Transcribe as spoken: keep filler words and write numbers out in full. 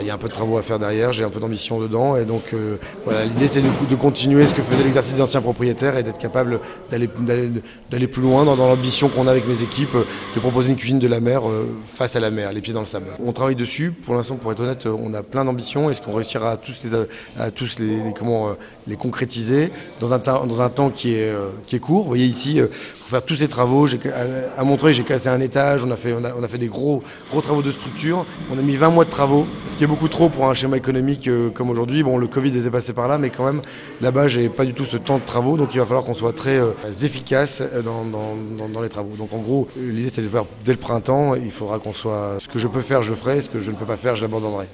Il y a un peu de travaux à faire derrière, j'ai un peu d'ambition dedans et donc euh, voilà, l'idée c'est de, de continuer ce que faisait l'exercice des anciens propriétaires et d'être capable d'aller, d'aller, d'aller plus loin dans, dans l'ambition qu'on a avec mes équipes, de proposer une cuisine de la mer euh, face à la mer, les pieds dans le sable. On travaille dessus, pour l'instant pour être honnête, on a plein d'ambitions. Est-ce qu'on réussira à tous les, à tous les, les, comment, euh, les concrétiser dans un, dans un temps qui est, euh, qui est court? Vous voyez ici, euh, pour faire tous ces travaux, j'ai, à, à Montreuil j'ai cassé un étage, on a fait, on a, on a fait des gros, gros travaux de structure, on a mis vingt mois de travaux, ce qui est beaucoup trop pour un schéma économique euh, comme aujourd'hui. Bon, le Covid était passé par là, mais quand même, là-bas, j'ai pas du tout ce temps de travaux, donc il va falloir qu'on soit très euh, efficace dans, dans, dans, dans les travaux. Donc en gros, l'idée c'est de faire dès le printemps, il faudra qu'on soit... Ce que je peux faire, je ferai, ce que je ne peux pas faire, je l'abandonnerai.